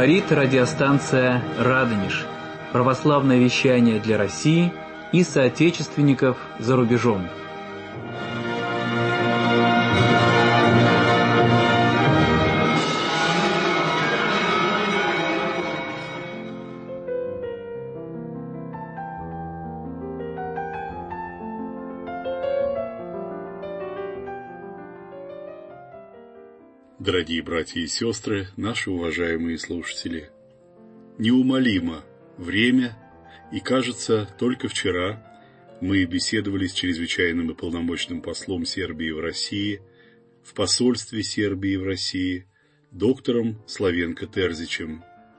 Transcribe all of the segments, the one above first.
Говорит радиостанция «Радонеж». Православное вещание для России и соотечественников за рубежом. Дорогие братья и сестры, наши уважаемые слушатели, неумолимо время, и, кажется, только вчера мы беседовали с чрезвычайным и полномочным послом Сербии в России, в посольстве Сербии в России, доктором Славенко Терзичем.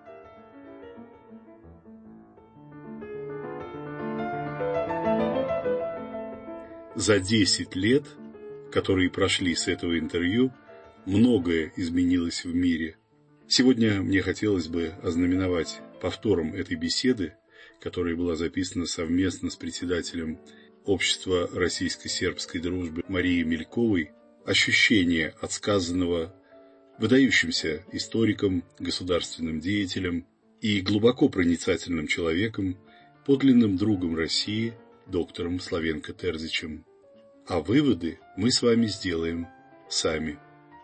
За 10 лет, которые прошли с этого интервью, многое изменилось в мире. Сегодня мне хотелось бы ознаменовать повтором этой беседы, которая была записана совместно с председателем Общества российско-сербской дружбы Марией Мельковой, ощущение от сказанного выдающимся историком, государственным деятелем и глубоко проницательным человеком, подлинным другом России, доктором Славенко Терзичем. А выводы мы с вами сделаем сами.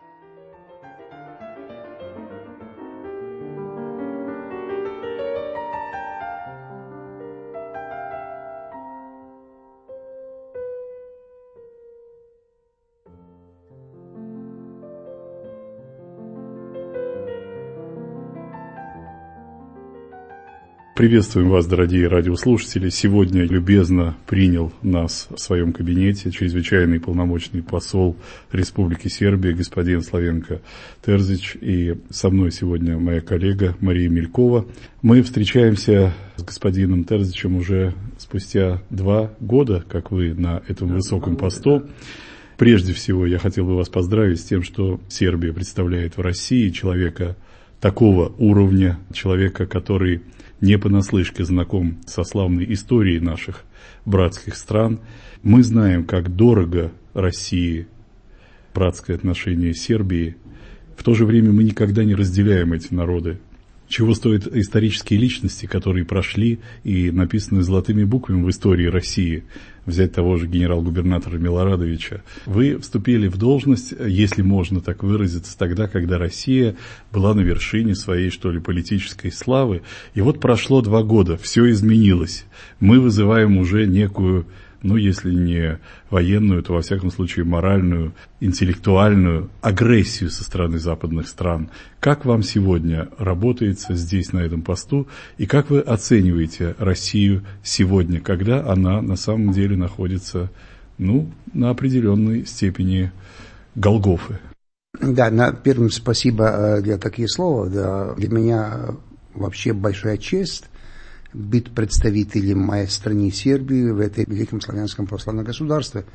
Приветствуем вас, дорогие радиослушатели. Сегодня любезно принял нас в своем кабинете чрезвычайный полномочный посол Республики Сербия господин Славенко Терзич, и со мной сегодня моя коллега Мария Мелькова. Мы встречаемся с господином Терзичем уже спустя 2 года, как вы на этом высоком посту. Прежде всего, я хотел бы вас поздравить с тем, что Сербия представляет в России человека такого уровня, человека, который не понаслышке знаком со славной историей наших братских стран. Мы знаем, как дорого России братское отношение Сербии. В то же время мы никогда не разделяем эти народы. Чего стоят исторические личности, которые прошли и написаны золотыми буквами в истории России. Взять того же генерал-губернатора Милорадовича. Вы вступили в должность, если можно так выразиться, тогда, когда Россия была на вершине своей, что ли, политической славы. И вот прошло 2 года, все изменилось. Мы вызываем уже некую, если не военную, то, во всяком случае, моральную, интеллектуальную агрессию со стороны западных стран. Как вам сегодня работается здесь, на этом посту, и как вы оцениваете Россию сегодня, когда она на самом деле находится, на определенной степени Голгофы? Да, первым спасибо для таких слов. Да, для меня вообще большая честь быть представителем моей страны Сербии в этой великом славянском православном государстве.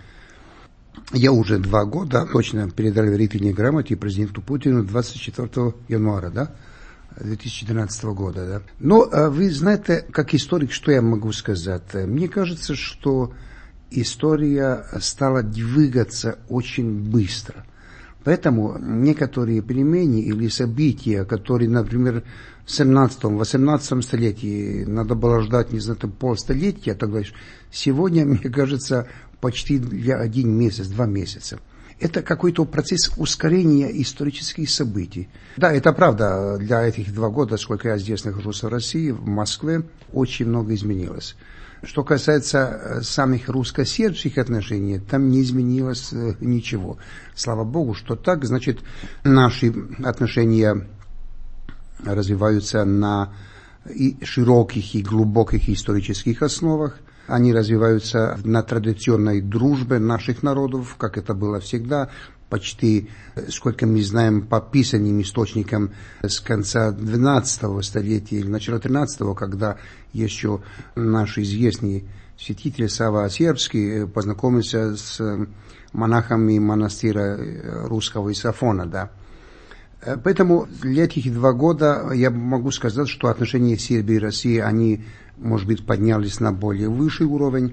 Я уже 2 года точно передал верительные грамоте президенту Путину 24 января 2013 года. Да. Но вы знаете, как историк, что я могу сказать? Мне кажется, что история стала двигаться очень быстро. Поэтому некоторые перемены или события, которые, например, в 17-18 столетии надо было ждать, полстолетия, тогда сегодня, мне кажется, почти 1 месяц, 2 месяца. Это какой-то процесс ускорения исторических событий. Да, это правда, для этих 2 года, сколько я здесь нахожусь в России, в Москве, очень много изменилось. Что касается самих русско-сербских отношений, там не изменилось ничего. Слава Богу, что так. Значит, наши отношения развиваются на широких и глубоких исторических основах. Они развиваются на традиционной дружбе наших народов, как это было всегда. Почти, сколько мы знаем, по писанным источникам с конца 12 столетия или начала 13-го, когда еще наш известный святитель Сава Сербский познакомился с монахами монастыря русского Исафона. Да. Поэтому для этих 2 года я могу сказать, что отношения Сербии и России, они, может быть, поднялись на более высший уровень.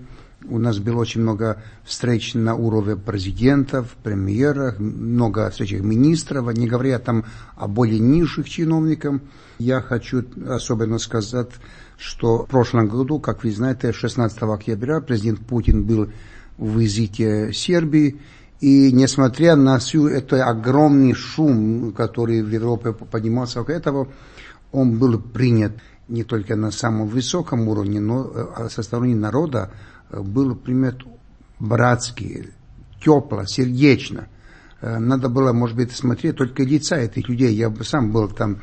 У нас было очень много встреч на уровне президентов, премьеров, много встреч министров, не говоря там о более низших чиновниках. Я хочу особенно сказать, что в прошлом году, как вы знаете, 16 октября президент Путин был в визите Сербии, и несмотря на всю этот огромный шум, который в Европе поднимался вокруг этого, он был принят не только на самом высоком уровне, но со стороны народа был принят братски, тепло, сердечно. Надо было, может быть, смотреть только лица этих людей. Я сам был там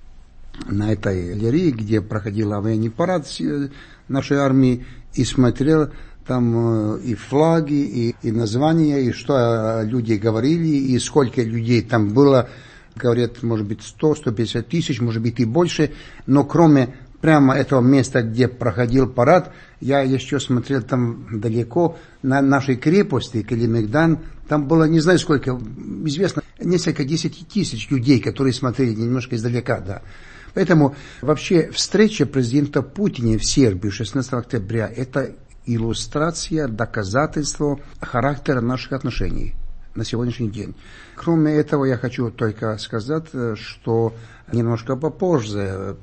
на этой галерее, где проходил военный парад нашей армии, и смотрел там и флаги, и названия, и что люди говорили, и сколько людей там было. Говорят, может быть, 100-150 тысяч, может быть, и больше. Но кроме прямо этого места, где проходил парад, я еще смотрел там далеко на нашей крепости, Калимегдан. Там было, не знаю сколько, известно, несколько 10 тысяч людей, которые смотрели немножко издалека, да. Поэтому вообще встреча президента Путина в Сербии 16 октября – это иллюстрация, доказательство характера наших отношений на сегодняшний день. Кроме этого, я хочу только сказать, что немножко попозже,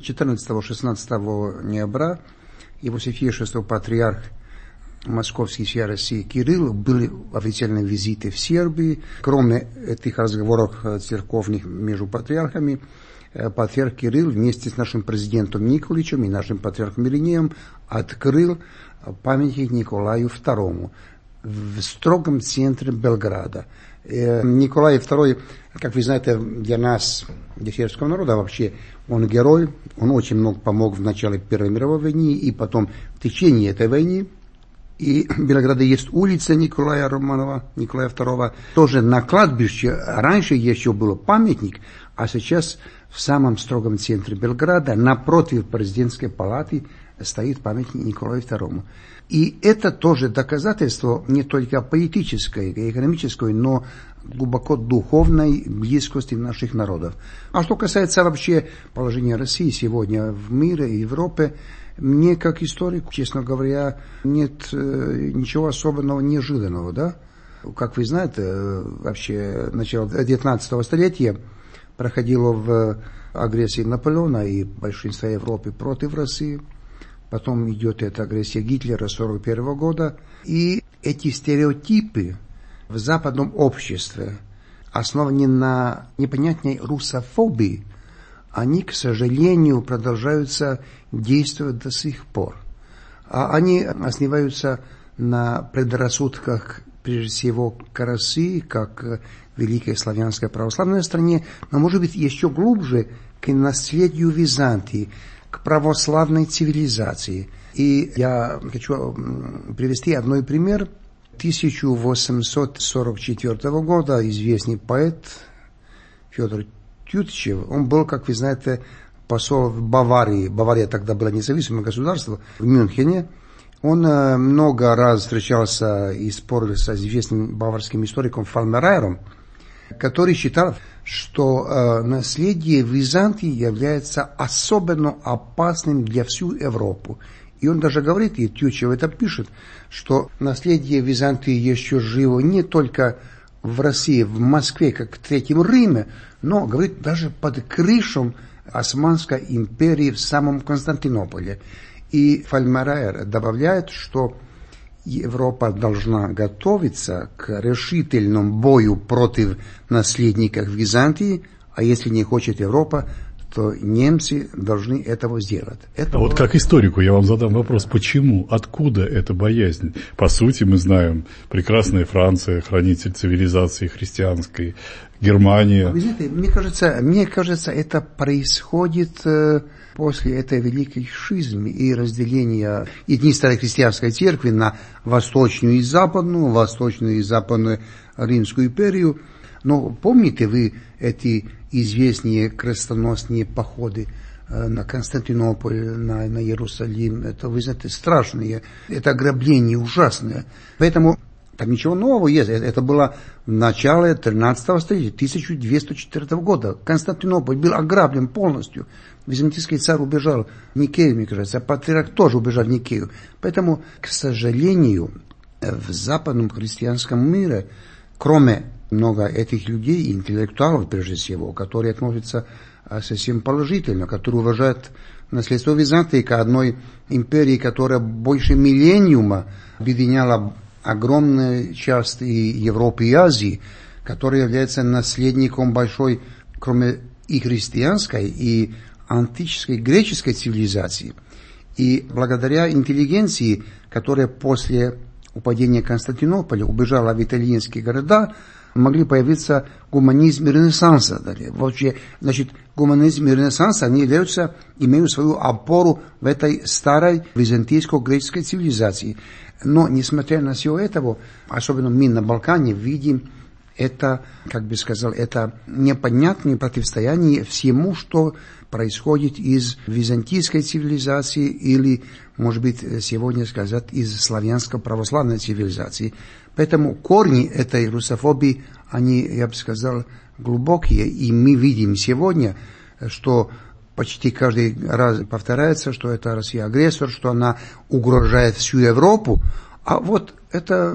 14-16 ноября, его святейшество патриарх Московский всей России Кирилл были официальные визиты в Сербии. Кроме этих разговоров церковных между патриархами, патриарх Кирилл вместе с нашим президентом Николичем и нашим патриархом Иринеем открыл памятник Николаю II в строгом центре Белграда. Николай II, как вы знаете, для нас, для сербского народа вообще, он герой, он очень много помог в начале Первой мировой войны и потом в течение этой войны. И в Белграде есть улица Николая Романова, Николая II. Тоже на кладбище раньше еще был памятник, а сейчас в самом строгом центре Белграда, напротив президентской палаты, стоит памятник Николаю II. И это тоже доказательство не только политической и экономической, но глубоко духовной близкости наших народов. А что касается вообще положения России сегодня в мире и Европе, мне, как историку, честно говоря, нет ничего особенного неожиданного, да? Как вы знаете, вообще начало 19 столетия проходило в агрессии Наполеона и большинства Европы против России. Потом идет эта агрессия Гитлера 1941 года. И эти стереотипы в западном обществе, основанные на непонятной русофобии, они, к сожалению, продолжаются действовать до сих пор. А они основываются на предрассудках, прежде всего, к России, как великой славянской православной стране, но, может быть, еще глубже к наследию Византии, к православной цивилизации. И я хочу привести одной пример. 1844 года известный поэт Федор Тютчев, он был, как вы знаете, посол в Баварии. Бавария тогда была независимое государство, в Мюнхене. Он много раз встречался и спорил с известным баварским историком Фальмерайером, который считал, что наследие Византии является особенно опасным для всю Европу. И он даже говорит, и Тютчев это пишет, что наследие Византии еще живо не только в России, в Москве, как в Третьем Риме, но, говорит, даже под крышем Османской империи в самом Константинополе. И Фальмерайер добавляет, что Европа должна готовиться к решительному бою против наследников Византии, а если не хочет Европа, то немцы должны этого сделать. Вот как историку я вам задам вопрос, почему, откуда эта боязнь? По сути, мы знаем, прекрасная Франция, хранитель цивилизации христианской, Германия. Вы знаете, мне кажется, это происходит после этой великой шизмы и разделения единственной христианской церкви на восточную и западную Римскую империю. Но помните вы эти известные крестоносные походы на Константинополь, на Иерусалим? Это, вы знаете, страшные, это ограбление ужасное. Поэтому там ничего нового есть. Это было в начале 13 столетия, 1204 года. Константинополь был ограблен полностью. Византийский царь убежал в Никею, мне кажется, а патриарх тоже убежал в Никею. Поэтому, к сожалению, в западном христианском мире, кроме много этих людей, интеллектуалов прежде всего, которые относятся совсем положительно, которые уважают наследство Византии как одной империи, которая больше миллениума объединяла огромную часть и Европы и Азии, которая является наследником большой, кроме и христианской, и антической греческой цивилизации. И благодаря интеллигенции, которая после упадения Константинополя убежала в итальянские города, могли появиться гуманизм и ренессанса. Вообще, значит, гуманизм и ренессанс, они имеют свою опору в этой старой византийско-греческой цивилизации. Но, несмотря на все это, особенно мы на Балкане видим это, как бы сказал, это непонятное противостояние всему, что происходит из византийской цивилизации или, может быть, сегодня сказать, из славянско-православной цивилизации. Поэтому корни этой русофобии, они, я бы сказал, глубокие, и мы видим сегодня, что почти каждый раз повторяется, что это Россия агрессор, что она угрожает всю Европу. А вот это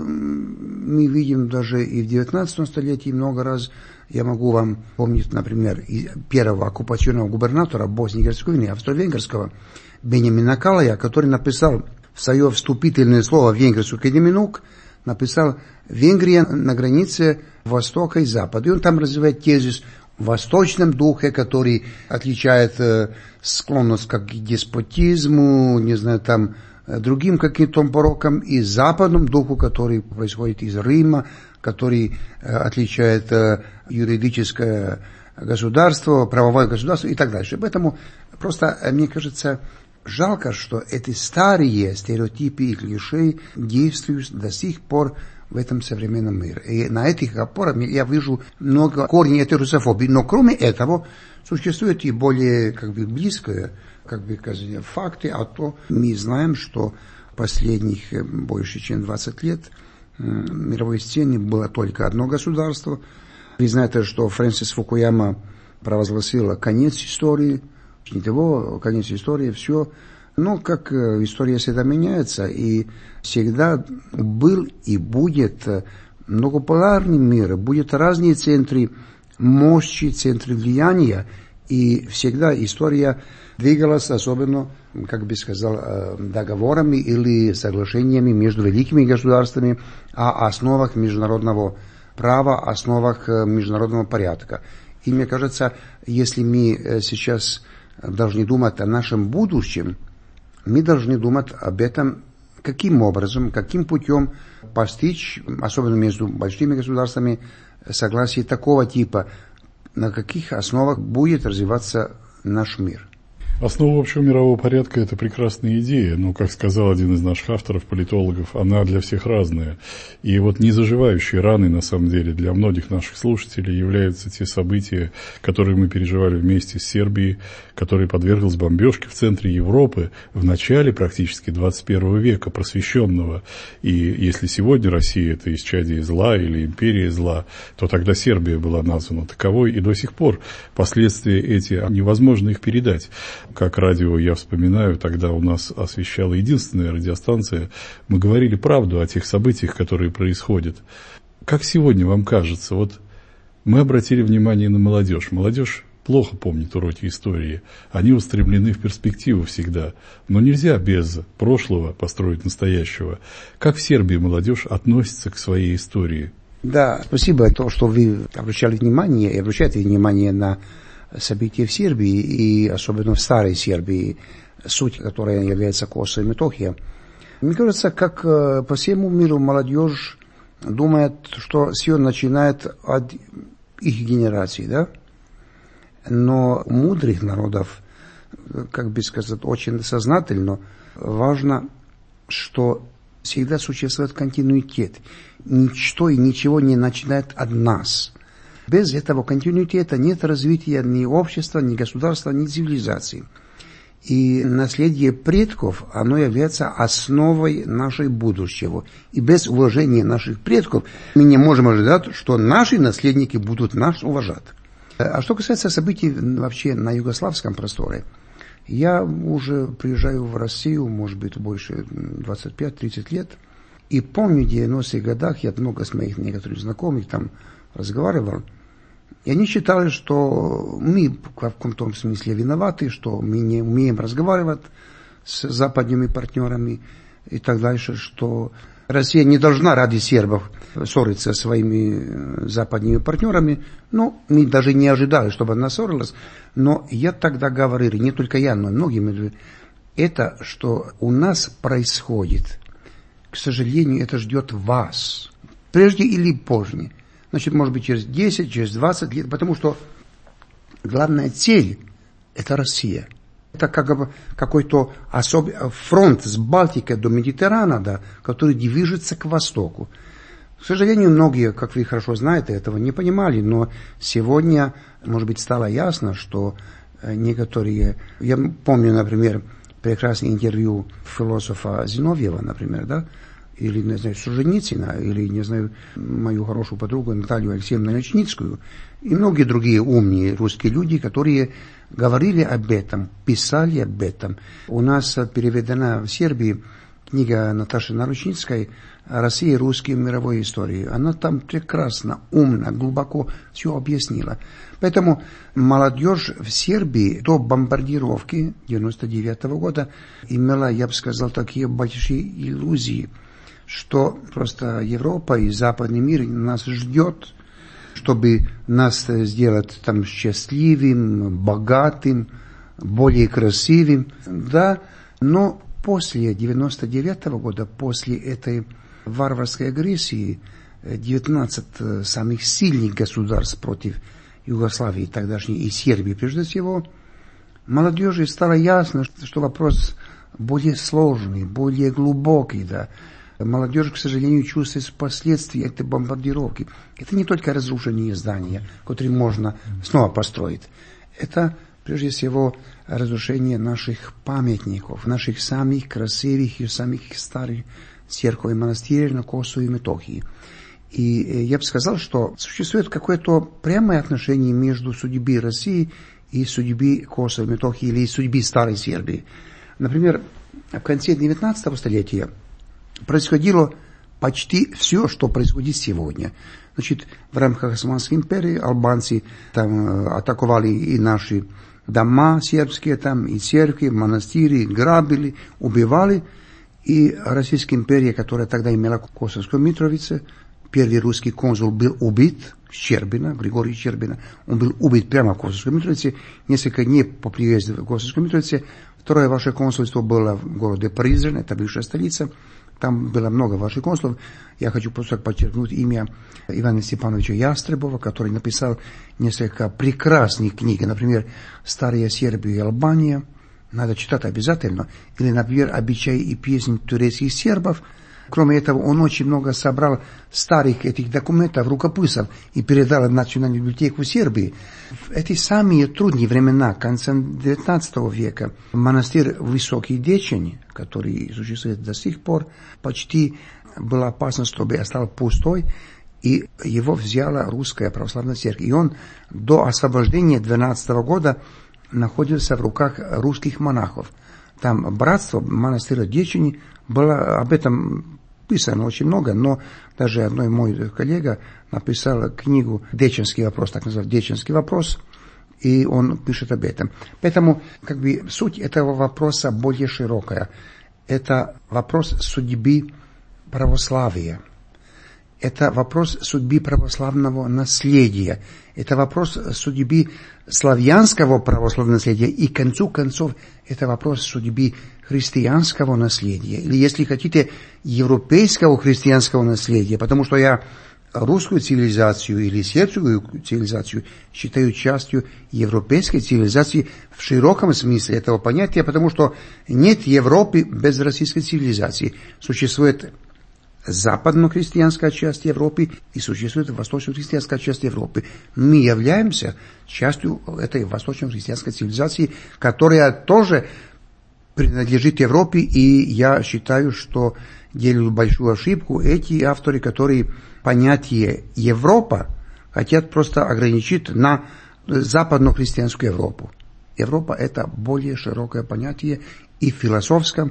мы видим даже и в 19 столетии много раз. Я могу вам помнить, например, первого оккупационного губернатора Боснии и Герцеговины, австро-венгерского, Бенямина Калая, который написал в свое вступительное слово в Венгерскую академию наук, написал «Венгрия на границе Востока и Запада». И он там развивает тезис в восточном духе, который отличает склонность к деспотизму, не знаю, там, другим каким-то порокам, и западном духу, который происходит из Рима, который отличает юридическое государство, правовое государство и так дальше. Поэтому просто, мне кажется, жалко, что эти старые стереотипы и клише действуют до сих пор в этом современном мире. И на этих опорах я вижу много корней этой русофобии. Но кроме этого, существует и более близкое, факты, а то мы знаем, что последних больше чем 20 лет в мировой сцене было только одно государство. Вы знаете, что Фрэнсис Фукуяма провозгласила конец истории, конец истории, все. Но как история всегда меняется, и всегда был и будет многополярный мир, будет разные центры мощи, центры влияния, и всегда история двигалась особенно, как бы сказал, договорами или соглашениями между великими государствами о основах международного права, основах международного порядка. И мне кажется, если мы сейчас должны думать о нашем будущем, мы должны думать об этом, каким образом, каким путем постичь, особенно между большими государствами, согласие такого типа, на каких основах будет развиваться наш мир. Основа общего мирового порядка – это прекрасная идея, но, как сказал один из наших авторов, политологов, она для всех разная. И вот незаживающей раной, на самом деле, для многих наших слушателей являются те события, которые мы переживали вместе с Сербией, которая подверглась бомбежке в центре Европы в начале практически 21 века, просвещенного. И если сегодня Россия – это исчадие зла или империя зла, то тогда Сербия была названа таковой, и до сих пор последствия эти, невозможно их передать. Как радио я вспоминаю, тогда у нас освещала единственная радиостанция, мы говорили правду о тех событиях, которые происходят. Как сегодня вам кажется, вот мы обратили внимание на молодежь. Молодежь плохо помнит уроки истории, они устремлены в перспективу всегда, но нельзя без прошлого построить настоящего. Как в Сербии молодежь относится к своей истории? Да, спасибо за то, что вы обращали внимание и обращаете внимание на события в Сербии, и особенно в старой Сербии, суть которой является Косово и Метохия. Мне кажется, как по всему миру молодежь думает, что все начинает от их генерации, да? Но у мудрых народов, как бы сказать, очень сознательно важно, что всегда существует континуитет. Ничто и ничего не начинает от нас. Без этого континуитета нет развития ни общества, ни государства, ни цивилизации. И наследие предков, оно является основой нашего будущего. И без уважения наших предков мы не можем ожидать, что наши наследники будут нас уважать. А что касается событий вообще на югославском просторе, я уже приезжаю в Россию, может быть, больше 25-30 лет, И помню, в 90-х годах я много с моих некоторых знакомых там разговаривал, и они считали, что мы в каком-то смысле виноваты, что мы не умеем разговаривать с западными партнерами и так дальше, что Россия не должна ради сербов ссориться со своими западными партнерами. Ну, мы даже не ожидали, чтобы она ссорилась. Но я тогда говорил, не только я, но и многие, это, что у нас происходит, к сожалению, это ждет вас. Прежде или позже. Значит, может быть, через 10, через 20 лет. Потому что главная цель – это Россия. Это как бы какой-то особый фронт с Балтики до Медитерана, да, который движется к востоку. К сожалению, многие, как вы хорошо знаете, этого не понимали, но сегодня, может быть, стало ясно, что некоторые... Я помню, например, прекрасное интервью философа Зиновьева, например, да, или, не знаю, Солженицына, или, не знаю, мою хорошую подругу Наталью Алексеевну Ночницкую, и многие другие умные русские люди, которые говорили об этом, писали об этом. У нас переведена в Сербии книга Наташи Нарочницкой «Россия. Русские в мировой истории». Она там прекрасно, умно, глубоко все объяснила. Поэтому молодежь в Сербии до бомбардировки 1999 года имела, я бы сказал, такие большие иллюзии, что просто Европа и западный мир нас ждет, чтобы нас сделать там счастливым, богатым, более красивым. Да, но после 1999 года, после этой варварской агрессии, 19 самых сильных государств против Югославии тогдашней и Сербии, прежде всего, молодежи стало ясно, что вопрос более сложный, более глубокий, да. Молодежь, к сожалению, чувствует последствия этой бомбардировки. Это не только разрушение здания, которое можно снова построить. Это, прежде всего, разрушение наших памятников, наших самых красивых и самых старых церковей и монастырей на Косово и Метохии. И я бы сказал, что существует какое-то прямое отношение между судьбой России и судьбой Косово и Метохии или судьбой Старой Сербии. Например, в конце 19 столетия происходило почти все, что происходит сегодня. Значит, в рамках Османской империи албанцы там атаковали и наши дома сербские, там и церкви, монастыри, грабили, убивали. И Российская империя, которая тогда имела Косовскую Митровицу, первый русский консул был убит, Щербина, Григорий Щербина, он был убит прямо в Косовской Митровице. Несколько дней по приезду в Косовскую Митровицу второе ваше консульство было в городе Призрен, это бывшая столица. Там было много ваших консулов. Я хочу просто подчеркнуть имя Ивана Степановича Ястребова, который написал несколько прекрасных книг. Например, «Старая Сербия и Албания». Надо читать обязательно. Или, например, «Обычаи и песни турецких сербов». Кроме этого, он очень много собрал старых этих документов, рукописов и передал в Национальную библиотеку Сербии. В эти самые трудные времена, конца XIX века, монастырь Высокий Дечень, который существует до сих пор, почти была опасность, чтобы остался пустой, и его взяла Русская Православная Церковь. И он до освобождения 12 года находился в руках русских монахов. Там братство монастыря Дечени было об этом писано очень много, но даже одной мой коллега написал книгу «Деченский вопрос», так называемый «Деченский вопрос», и он пишет об этом. Поэтому как бы суть этого вопроса более широкая. Это вопрос судьбы православия. Это вопрос судьбы православного наследия. Это вопрос судьбы славянского православного наследия. И к концу концов, это вопрос судьбы христианского наследия. Или, если хотите, европейского христианского наследия. Потому что я русскую цивилизацию или сербскую цивилизацию считаю частью европейской цивилизации в широком смысле этого понятия. Потому что нет Европы без российской цивилизации. Существует западно-христианская часть Европы и существует восточно-христианская часть Европы. Мы являемся частью этой восточно-христианской цивилизации, которая тоже принадлежит Европе, и я считаю, что делают большую ошибку эти авторы, которые понятие Европа хотят просто ограничить на западно-христианскую Европу. Европа – это более широкое понятие и в философском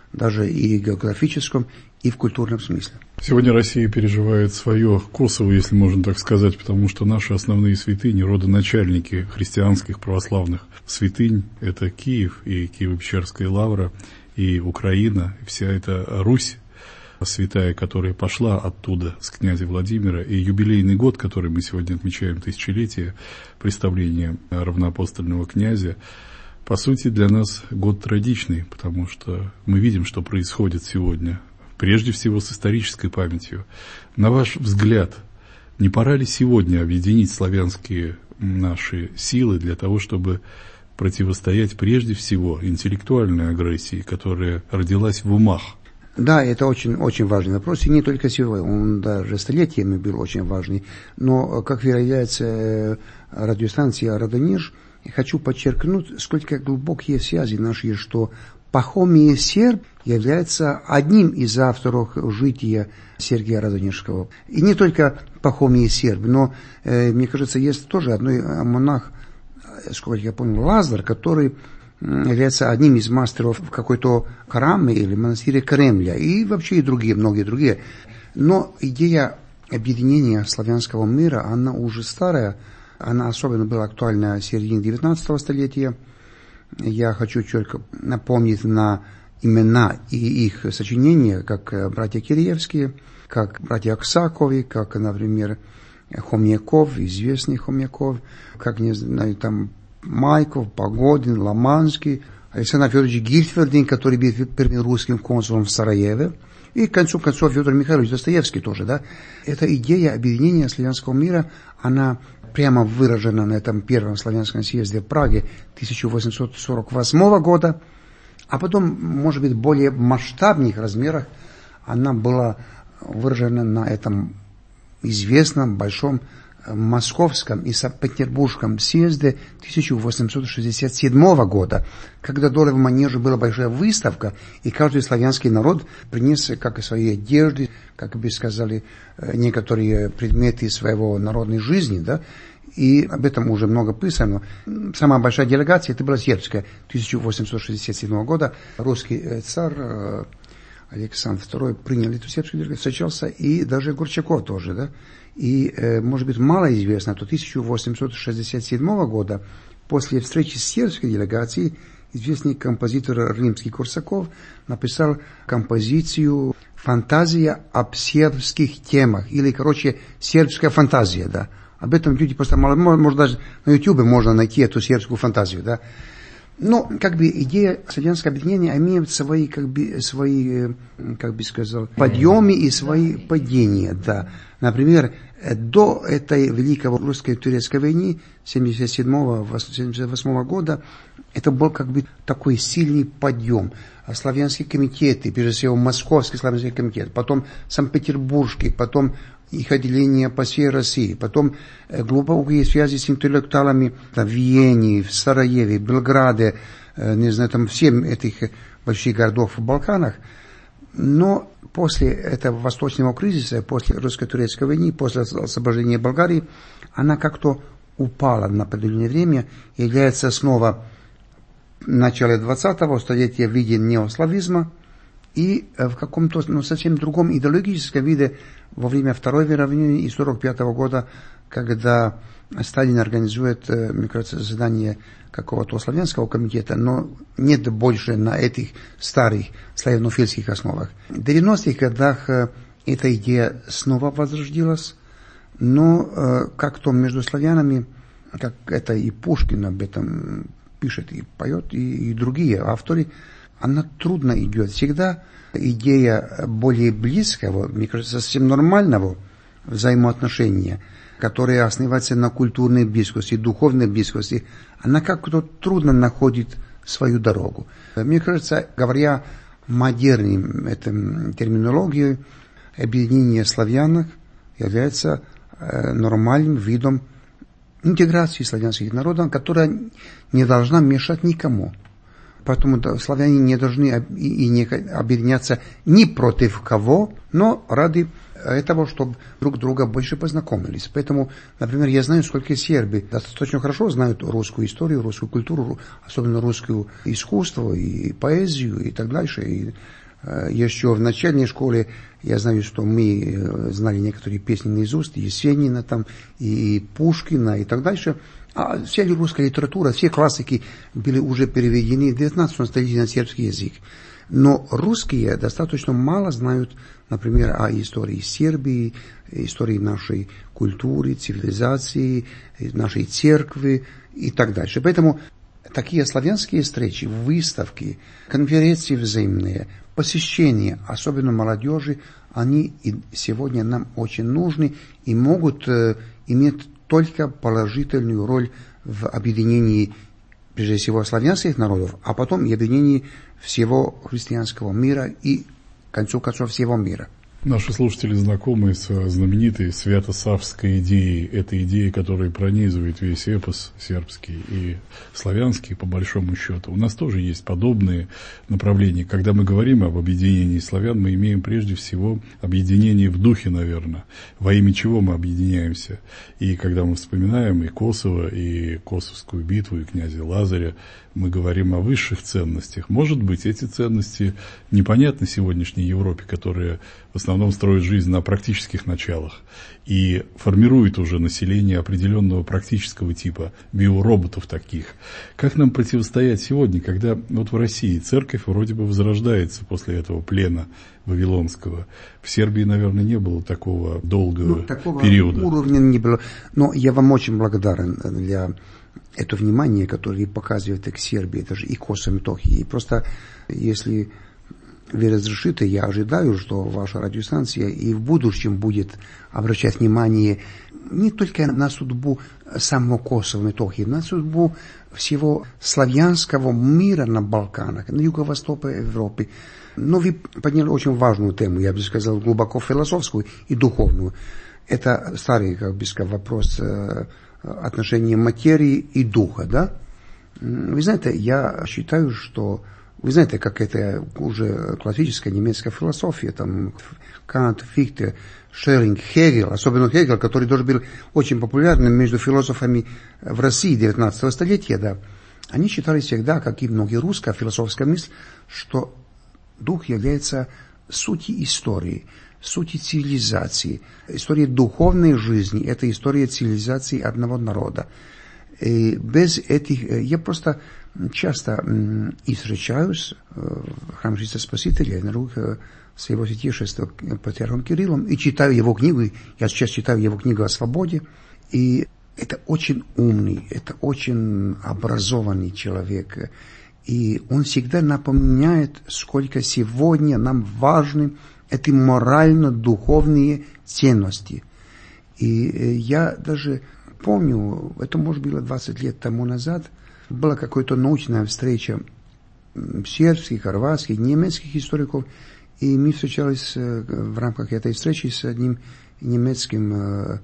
даже и географическом, и в культурном смысле. Сегодня Россия переживает свое Косово, если можно так сказать, потому что наши основные святыни, родоначальники христианских православных святынь, это Киев и Киево-Печерская лавра, и Украина, и вся эта Русь святая, которая пошла оттуда с князя Владимира, и юбилейный год, который мы сегодня отмечаем, тысячелетие представления равноапостольного князя, по сути, для нас год трагичный, потому что мы видим, что происходит сегодня, прежде всего с исторической памятью. На ваш взгляд, не пора ли сегодня объединить славянские наши силы для того, чтобы противостоять прежде всего интеллектуальной агрессии, которая родилась в умах? Да, это очень, очень важный вопрос, и не только сегодня, он даже столетиями был очень важный. Но, как выражается радиостанция «Радонеж», хочу подчеркнуть, сколько глубокие связи наши, что Пахомий Серб является одним из авторов жития Сергия Радонежского. И не только Пахомий Серб, но, мне кажется, есть тоже одной монах, сколько я помню, Лазар, который является одним из мастеров в какой-то храме или монастыре Кремля, и вообще и другие, многие другие. Но идея объединения славянского мира, она уже старая, она особенно была актуальна в середине 19 столетия. Я хочу только напомнить на имена и их сочинения, как братья Киреевские, как братья Аксаковы, как, например, Хомьяков, известный Хомьяков, как, не знаю, там, Майков, Погодин, Ломанский, Александр Федорович Гильфердин, который был первым русским консулом в Сараеве, и, к концу концов, Федор Михайлович Достоевский тоже, да. Эта идея объединения славянского мира, она прямо выражена на этом первом славянском съезде в Праге 1848 года, а потом, может быть, в более масштабных размерах она была выражена на этом известном большом Московском и Санкт-Петербургском съезде 1867 года, когда доля в Манеже была большая выставка, и каждый славянский народ принес как и свои одежды, как бы сказали, некоторые предметы своего народной жизни, да, и об этом уже много писано. Самая большая делегация, это была сербская, 1867 года. Русский царь Александр II принял эту сербскую делегацию, встречался, и даже Горчаков тоже, да. И, может быть, мало известно, что 1867 года, после встречи с сербской делегацией, известный композитор римский Корсаков написал композицию «Фантазия об сербских темах», или, короче, «Сербская фантазия», да. Об этом люди просто мало, может, даже на YouTube можно найти эту сербскую фантазию, да. Но, как бы, идея славянского объединения имеет свои, как бы сказал, подъемы и свои падения, да. Например, до этой великой русско-турецкой войны 77-78 года это был как бы такой сильный подъем. Славянские комитеты, прежде всего Московский славянский комитет, потом Санкт-Петербургский, потом их отделение по всей России, потом глубокие связи с интеллектуалами в Вене, в Сараеве, в Белграде, не знаю, там всем этих больших городов в Балканах. Но после этого восточного кризиса, после русско-турецкой войны, после освобождения Болгарии, она как-то упала на определенное время, является снова в начале 20-го столетия в виде неославизма и в каком-то совсем другом идеологическом виде во время Второй мировой войны и 1945 года, когда Сталин организует, мне кажется, заседание какого-то славянского комитета, но нет больше на этих старых славянофильских основах. В 90-х годах эта идея снова возродилась, но как-то между славянами, как это и Пушкин об этом пишет и поет, и другие авторы, она трудно идет. Всегда идея более близкого, мне кажется, совсем нормального взаимоотношения, которая основывается на культурной близкости, духовной близкости, она как-то трудно находит свою дорогу. Мне кажется, говоря модерным этой терминологией, объединение славянок является нормальным видом интеграции славянских народов, которая не должна мешать никому. Поэтому славяне не должны и не объединяться ни против кого, но ради этого, чтобы друг друга больше познакомились. Поэтому, например, я знаю, сколько сербы достаточно хорошо знают русскую историю, русскую культуру, особенно русское искусство и поэзию и так дальше. И еще в начальной школе я знаю, что мы знали некоторые песни наизусть, Есенина там, и Пушкина и так дальше. А вся русская литература, все классики были уже переведены в 19 столетии на сербский язык. Но русские достаточно мало знают, например, о истории Сербии, истории нашей культуры, цивилизации, нашей церкви и так дальше. Поэтому такие славянские встречи, выставки, конференции взаимные, посещения, особенно молодежи, они и сегодня нам очень нужны и могут иметь только положительную роль в объединении, прежде всего, славянских народов, а потом и объединении всего христианского мира и, к концу концов, всего мира. Наши слушатели знакомы с знаменитой свято-савской идеей. Это идея, которая пронизывает весь эпос сербский и славянский, по большому счету. У нас тоже есть подобные направления. Когда мы говорим об объединении славян, мы имеем прежде всего объединение в духе, наверное. Во имя чего мы объединяемся. И когда мы вспоминаем и Косово, и Косовскую битву, и князя Лазаря, мы говорим о высших ценностях. Может быть, эти ценности непонятны сегодняшней Европе, которая в основном строит жизнь на практических началах и формирует уже население определенного практического типа, биороботов таких. Как нам противостоять сегодня, когда вот в России церковь вроде бы возрождается после этого плена вавилонского? В Сербии, наверное, не было такого долгого такого периода. Уровня не было. Но я вам очень благодарен для это внимание, которое показывает к Сербии, даже и Косово, и Метохии. И просто, если вы разрешите, я ожидаю, что ваша радиостанция и в будущем будет обращать внимание не только на судьбу самого Косово, Метохии, на судьбу всего славянского мира на Балканах, на юго-востоке Европы. Но вы подняли очень важную тему, я бы сказал, глубоко философскую и духовную. Это старый, как бы сказать, вопрос отношения материи и духа, да? Вы знаете, я считаю, что... Вы знаете, как это уже классическая немецкая философия, там Кант, Фихте, Шеллинг, Хегель, особенно Хегель, который тоже был очень популярным между философами в России 19 столетия, да. Они считали всегда, как и многие русская философская мысль, что дух является сутью истории, сутью цивилизации. История духовной жизни – это история цивилизации одного народа. И без этих... Я просто часто и встречаюсь в храме Христа Спасителя на руках своего святейшества патриархом Кириллом и читаю его книгу. Я сейчас читаю его книгу о свободе. И это очень умный, это очень образованный человек. И он всегда напоминает, сколько сегодня нам важны эти морально-духовные ценности. И я даже помню, это может было 20 лет тому назад, была какая-то научная встреча сербских, хорватских, немецких историков, и мы встречались в рамках этой встречи с одним немецким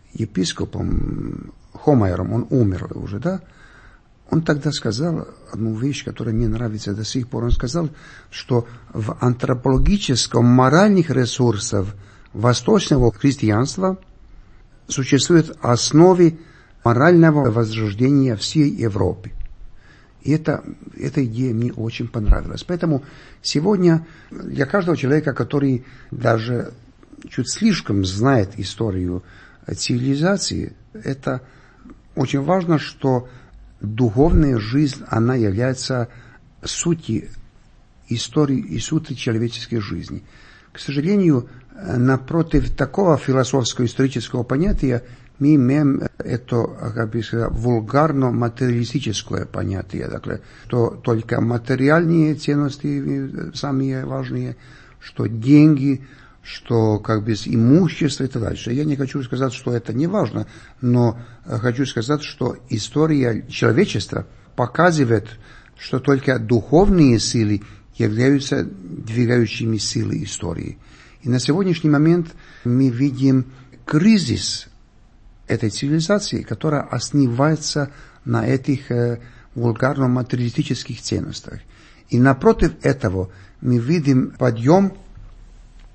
епископом Хомайером, он умер уже, да? Он тогда сказал одну вещь, которая мне нравится до сих пор. Он сказал, что в антропологическом моральных ресурсах восточного христианства существует основы морального возрождения всей Европы. И эта идея мне очень понравилась. Поэтому сегодня для каждого человека, который даже чуть слишком знает историю цивилизации, это очень важно, что духовная жизнь, она является сутью истории и сутью человеческой жизни. К сожалению, напротив такого философского исторического понятия мы имеем это, как бы сказать, вульгарно-материалистическое понятие, что только материальные ценности самые важные, что деньги, что как бы имущество и так дальше. Я не хочу сказать, что это не важно, но хочу сказать, что история человечества показывает, что только духовные силы являются двигающими силами истории. И на сегодняшний момент мы видим кризис этой цивилизации, которая основывается на этих вульгарно-материалистических ценностях. И напротив этого мы видим подъем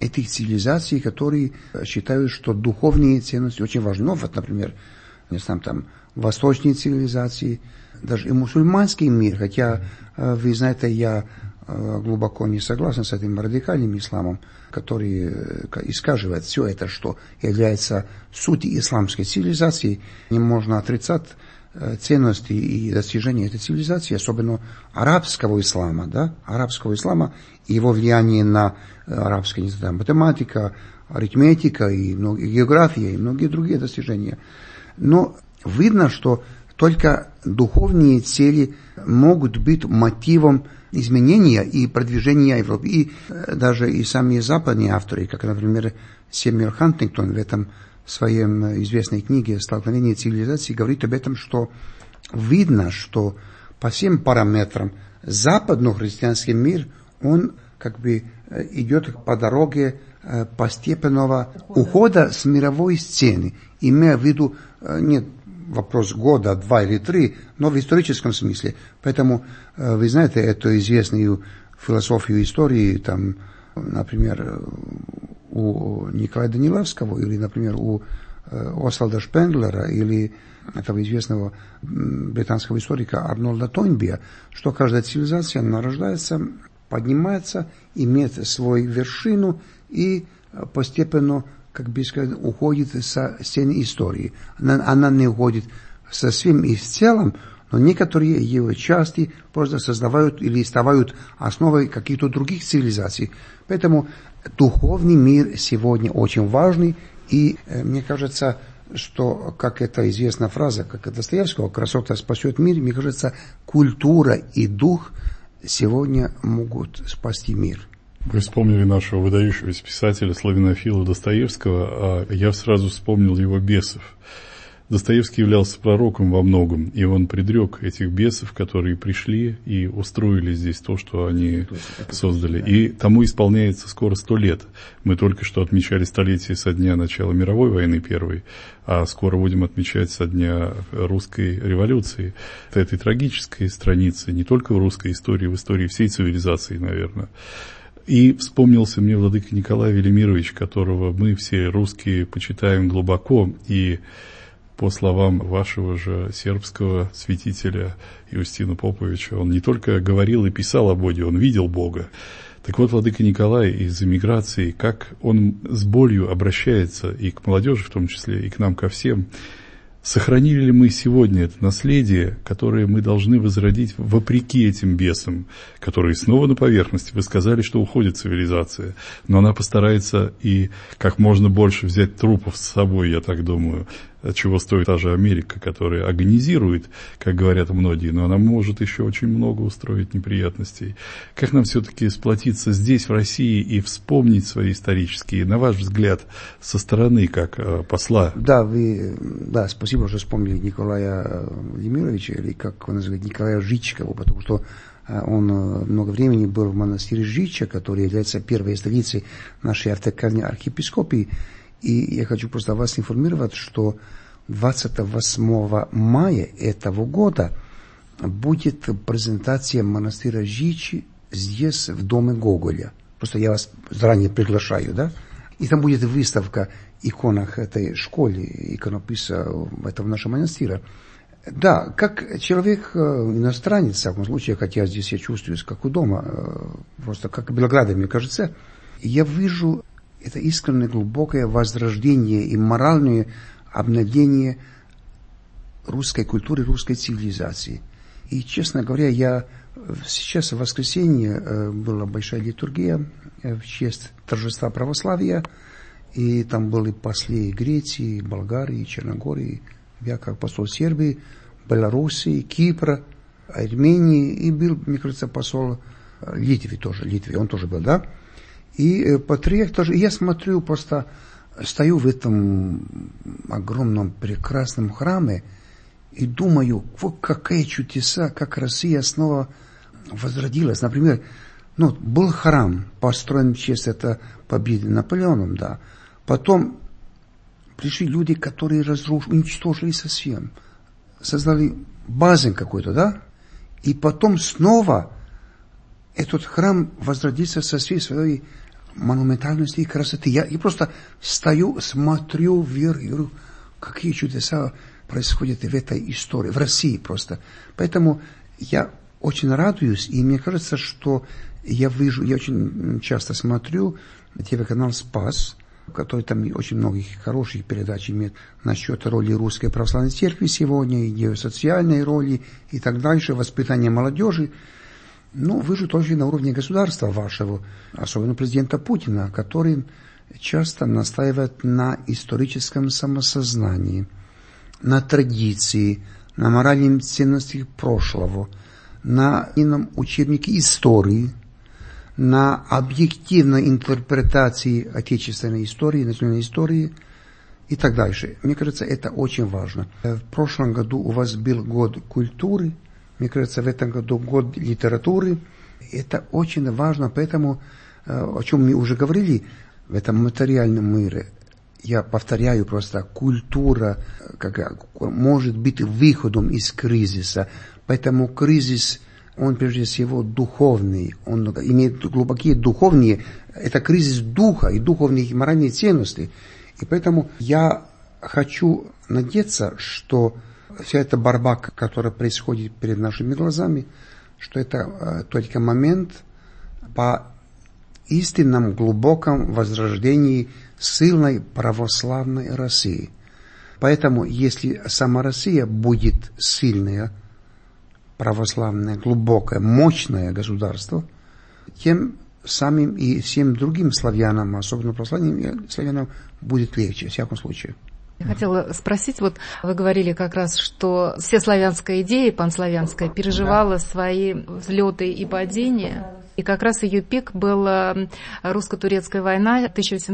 этих цивилизаций, которые считают, что духовные ценности очень важны. Ну, вот, например, не знаю, там, восточные цивилизации, даже и мусульманский мир, хотя, вы знаете, я глубоко не согласен с этим радикальным исламом, который искаживает все это, что является сутью исламской цивилизации. Не можно отрицать ценности и достижения этой цивилизации, особенно арабского ислама, да, арабского ислама и его влияние на арабская, не знаю, математика, арифметика и география и многие другие достижения. Но видно, что только духовные цели могут быть мотивом изменения и продвижения Европы. И даже и сами западные авторы, как, например, Сэмюэл Хантингтон в этом своей известной книге «Столкновение цивилизаций» говорит об этом, что видно, что по всем параметрам западно-христианский мир, он как бы идет по дороге постепенного ухода с мировой сцены, имея в виду нет вопрос года, 2 или 3, но в историческом смысле. Поэтому, вы знаете, эту известную философию истории, там, например, у Николая Данилевского, или, например, у Освальда Шпенглера, или этого известного британского историка Арнольда Тойнбия, что каждая цивилизация, она рождается, поднимается, имеет свою вершину и постепенно, как бы сказать, уходит со сцены истории. Она не уходит совсем и в целом, но некоторые ее части просто создавают или ставают основой каких-то других цивилизаций. Поэтому духовный мир сегодня очень важный, и мне кажется, что, как это известная фраза, как у Достоевского, «красота спасет мир», мне кажется, культура и дух сегодня могут спасти мир. Вы вспомнили нашего выдающегося писателя, славянофила Достоевского, а я сразу вспомнил его бесов. Достоевский являлся пророком во многом, и он предрек этих бесов, которые пришли и устроили здесь то, что они создали. И тому исполняется скоро 100 лет. Мы только что отмечали столетие со дня начала мировой войны первой, а скоро будем отмечать со дня русской революции. Этой трагической страницы не только в русской истории, в истории всей цивилизации, наверное. И вспомнился мне владыка Николай Велимирович, которого мы все русские почитаем глубоко, и по словам вашего же сербского святителя Иустина Поповича, он не только говорил и писал о Боге, он видел Бога. Так вот, владыка Николай из эмиграции, как он с болью обращается и к молодежи в том числе, и к нам ко всем. Сохранили ли мы сегодня это наследие, которое мы должны возродить вопреки этим бесам, которые снова на поверхности? Вы сказали, что уходит цивилизация, но она постарается и как можно больше взять трупов с собой, я так думаю, чего стоит та же Америка, которая агонизирует, как говорят многие, но она может еще очень много устроить неприятностей. Как нам все-таки сплотиться здесь, в России, и вспомнить свои исторические, на ваш взгляд, со стороны, как посла? Да, спасибо, что вспомнили Николая Велимировича, или как он называет, Николая Жичкова, потому что он много времени был в монастыре Жича, который является первой столицей нашей автокефальной архиепископии. И я хочу просто вас информировать, что 28 мая этого года будет презентация монастыря Жичи здесь, в доме Гоголя. Просто я вас заранее приглашаю, да? И там будет выставка иконах этой школы, иконописа этого нашего монастыря. Да, как человек, иностранец, в всяком случае, хотя здесь я чувствуюсь как у дома, просто как в Белграде, мне кажется, я вижу это искреннее, глубокое возрождение и моральное обновление русской культуры, русской цивилизации. И, честно говоря, я сейчас в воскресенье была большая литургия в честь торжества православия, и там были послы Греции, Болгарии, Черногории, я как посол Сербии, Белоруссии, Кипра, Армении, и был, мне кажется, посол Литвы тоже, он тоже был, да? И патриарх тоже. Я смотрю, просто стою в этом огромном прекрасном храме и думаю, вот какие чудеса, как Россия снова возродилась. Например, был храм, построен в честь этой победы Наполеоном, да. Потом пришли люди, которые уничтожили совсем, создали базен какой-то, да. И потом снова этот храм возродился со всей своей монументальности и красоты. Я просто стою, смотрю вверх и говорю, какие чудеса происходят в этой истории, в России просто. Поэтому я очень радуюсь, и мне кажется, что я очень часто смотрю телеканал «Спас», который там очень многих хороших передач имеет насчет роли Русской Православной Церкви сегодня, ее социальной роли и так дальше, воспитания молодежи. Ну, вы же тоже на уровне государства вашего, особенно президента Путина, который часто настаивает на историческом самосознании, на традиции, на моральных ценностях прошлого, на ином учебнике истории, на объективной интерпретации отечественной истории, национальной истории и так дальше. Мне кажется, это очень важно. В прошлом году у вас был год культуры, мне кажется, в этом году год литературы. Это очень важно, поэтому, о чем мы уже говорили, в этом материальном мире, я повторяю просто, культура может быть выходом из кризиса. Поэтому кризис, он прежде всего духовный, он имеет глубокие духовные, это кризис духа и духовных и моральных ценностей. И поэтому я хочу надеяться, что вся эта борьба, которая происходит перед нашими глазами, что это только момент по истинном глубоком возрождении сильной православной России. Поэтому, если сама Россия будет сильная, православное, глубокое, мощное государство, тем самим и всем другим славянам, особенно православным славянам, будет легче, в всяком случае. Я хотела спросить, вот вы говорили как раз, что всеславянская идея, панславянская, переживала свои взлеты и падения, и как раз ее пик была русско-турецкая война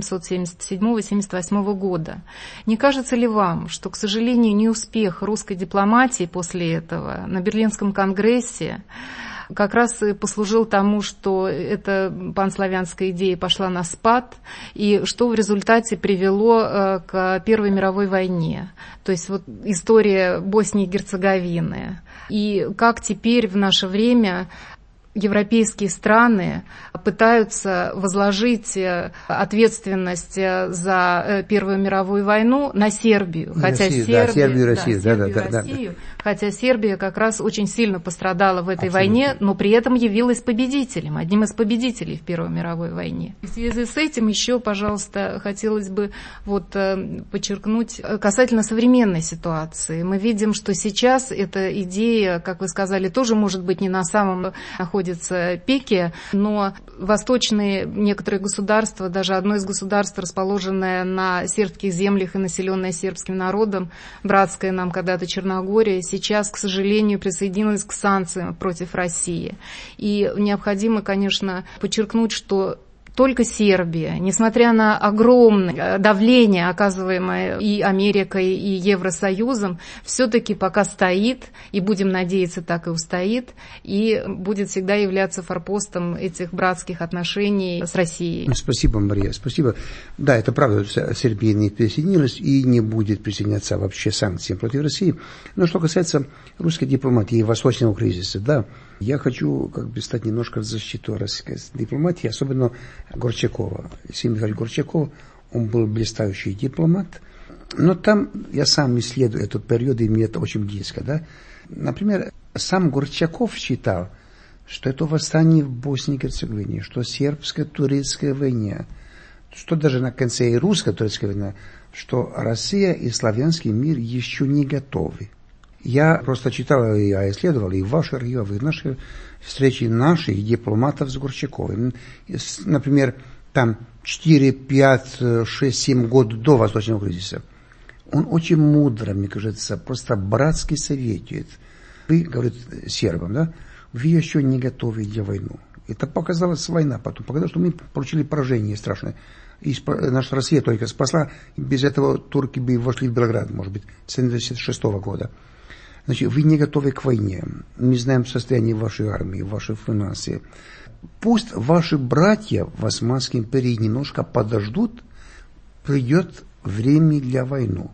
1877-78 года. Не кажется ли вам, что, к сожалению, неуспех русской дипломатии после этого на Берлинском конгрессе как раз и послужил тому, что эта панславянская идея пошла на спад, и что в результате привело к Первой мировой войне. То есть вот история Боснии и Герцеговины. И как теперь в наше время европейские страны пытаются возложить ответственность за Первую мировую войну на Сербию, хотя Сербия, хотя Сербия как раз очень сильно пострадала в этой войне, но при этом явилась победителем, одним из победителей в Первой мировой войне. В связи с этим еще, пожалуйста, хотелось бы подчеркнуть касательно современной ситуации. Мы видим, что сейчас эта идея, как вы сказали, тоже может быть не на самом находится пике, но восточные некоторые государства, даже одно из государств, расположенное на сербских землях и населенное сербским народом, братское нам когда-то Черногория, сейчас, к сожалению, присоединилось к санкциям против России. И необходимо, конечно, подчеркнуть, что только Сербия, несмотря на огромное давление, оказываемое и Америкой, и Евросоюзом, все-таки пока стоит, и будем надеяться, так и устоит, и будет всегда являться форпостом этих братских отношений с Россией. Спасибо, Мария, спасибо. Да, это правда, Сербия не присоединилась и не будет присоединяться вообще санкциям против России. Но что касается русской дипломатии и восточного кризиса, да, я хочу стать немножко в защиту российской дипломатии, особенно Горчакова. Алексей Михайлович Горчаков, он был блистающий дипломат, но там я сам исследую этот период, и мне это очень близко. Да? Например, сам Горчаков считал, что это восстание в Боснии и Герцеговине, что сербско-турецкая война, что даже на конце и русско-турецкая война, что Россия и славянский мир еще не готовы. Я просто читал, я исследовал и ваши архивы, и наши встречи наших дипломатов с Горчаковым. Например, там 4, 5, 6, 7 год до Восточного кризиса. Он очень мудро, мне кажется, просто братски советует. Вы, говорит сербам, да, вы еще не готовы для войны. Это показалась война потом, показалось, что мы получили поражение страшное. И наша Россия только спасла, без этого турки бы вошли в Белград, может быть, с 1976 года. Значит, вы не готовы к войне. Мы знаем состояние вашей армии, вашей финансы. Пусть ваши братья в Османской империи немножко подождут, придет время для войны.